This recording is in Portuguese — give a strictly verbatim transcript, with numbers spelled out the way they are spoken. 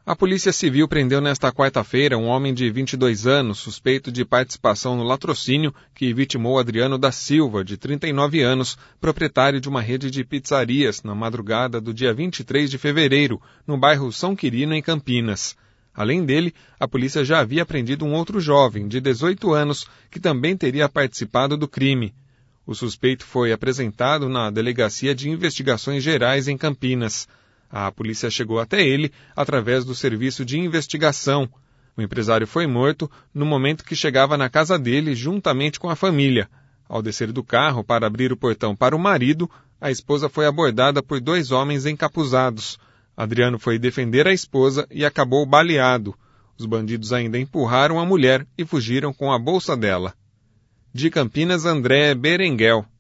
A Polícia Civil prendeu nesta quarta-feira um homem de vinte e dois anos, suspeito de participação no latrocínio que vitimou Adriano da Silva, de trinta e nove anos, proprietário de uma rede de pizzarias, na madrugada do dia vinte e três de fevereiro, no bairro São Quirino, em Campinas. Além dele, a polícia já havia prendido um outro jovem, de dezoito anos, que também teria participado do crime. O suspeito foi apresentado na Delegacia de Investigações Gerais em Campinas. A polícia chegou até ele através do serviço de investigação. O empresário foi morto no momento que chegava na casa dele juntamente com a família. Ao descer do carro para abrir o portão para o marido, a esposa foi abordada por dois homens encapuzados. Adriano foi defender a esposa e acabou baleado. Os bandidos ainda empurraram a mulher e fugiram com a bolsa dela. De Campinas, André Berenguel.